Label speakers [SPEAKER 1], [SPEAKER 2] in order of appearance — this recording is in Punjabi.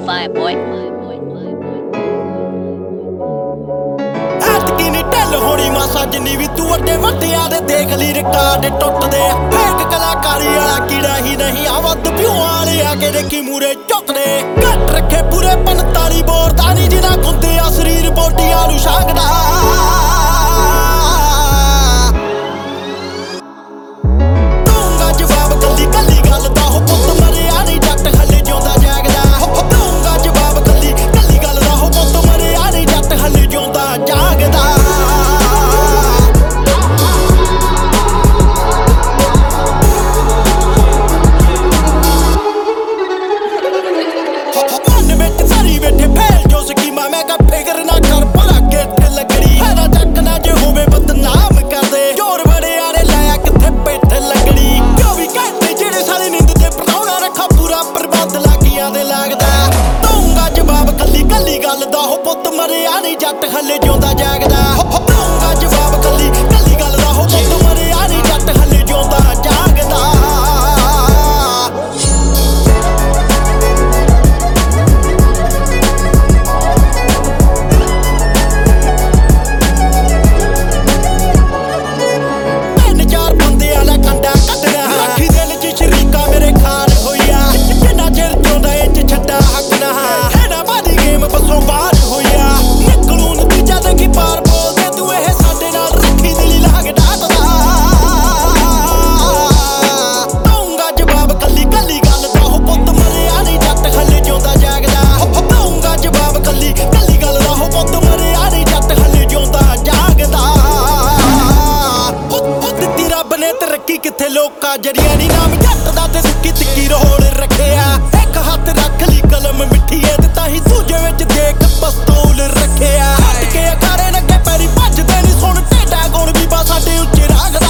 [SPEAKER 1] fine, boy.
[SPEAKER 2] ਐਤਕੀ ਨੀ ਢਿੱਲ ਹੋਣੀ ਮਾਸਾ ਜਿੰਨੀ ਵੀ ਤੂੰ ਵੱਡੇ ਵੱਡਿਆਂ ਦੇ ਦੇਖ ਲਈ ਰਿਕਾਰਡ ਟੁੱਟਦੇ ਫੇਕ ਕਲਾਕਾਰੀ ਵਾਲਾ ਕੀੜਾ ਹੀ ਨਹੀਂ ਆ ਵੱਧ ਪਿਉ ਵਾਲੇ ਆ ਕੇ ਦੇਖੀ ਮੂਰੇ ਝੁਕਦੇ ਘੱਟ ਰੱਖੇ ਪੂਰੇ 45 ਬੋਰ ਦਾ ਨੀ ਜਿਨ੍ਹਾਂ ਗੁੰਦੇ ਆ ਸਰੀਰ ਬੋਡੀਆਂ ਨੂੰ ਛਾਂਗਦਾ ਦਊਂਗਾ ਜਵਾਬ ਕੱਲੀ ਕੱਲੀ ਗੱਲ ਦਾ ਹੋ ਪੁੱਤ ਮਰਿਆ ਨੀ ਜੱਟ ਹਲੇ ਜਿਉਂਦਾ ਜਾਗਦਾ ਦਊਂਗਾ ਜਵਾਬ ਕੱਲੀ ਕੱਲੀ ਗੱਲ ਦਾ ਹੋ ਪੁੱਤ ਮਰਿਆ ਨੀ ਜੱਟ ਹਲੇ ਜਿਉਂਦਾ ਜਾਗਦਾ ਪੁੱਤ ਮਰਿਆ ਨੀ ਜੱਟ ਹਲੇ ਜਿਉਂਦਾ ਜਾਗਦਾ ਦਊਂਗਾ ਜਵਾਬ ਕੱਲੀ ਕੱਲੀ ਗੱਲ ਦਾ ਹੋ ਪੁੱਤ ਮਰਿਆ ਨੀ ਜੱਟ ਹਲੇ ਜਿਉਂਦਾ ਜਾਗਦਾ ਤਿੰਨ ਚਾਰ ਬੰਦਿਆਂ ਦਾ ਕੰਡਾ ਕੱਢਣਾ ਰੱਖੀ ਦਿਲ 'ਚ ਸ਼ਰੀਕਾ ਮੇਰੇ ਖਾਨ ਹੋਈਆ ਜਿੰਨਾ ਚਿਰ ਜਿਉਂਦਾ ਇਹ 'ਚ ਛੱਡਾ ਹੱਕ ਨਾ ਹੈ ਨਾ ਬਾਦੀ ਗੇਮ ਬਸੋਂ ਬਾਹਰ ਕਿੱਥੇ ਲੋਕਾਂ ਜਰੀਆਂ ਨੀ ਨਾਮ ਜੱਟ ਦਾ ਤੇ ਸੁੱਕੀ ਤਿੱਕੀ ਰੋਲ ਰੱਖਿਆ ਇੱਕ ਹੱਥ ਰੱਖ ਲਈ ਕਲਮ ਮਿੱਠੀ ਏ ਤੇ ਤਾਂ ਹੀ ਦੂਜੇ ਵਿੱਚ ਦੇਖ ਪਸਤੌਲ ਰੱਖਿਆ ਹੱਟ ਕੇ ਅਖਾੜੇ ਲੱਗੇ ਪੈਰੀ ਭੱਜਦੇ ਨੀ ਸੁਣ ਢੇਡਾ ਗੁਣ ਵੀ ਬਾ ਸਾਡੇ ਉੱਚੇ ਰਾਗ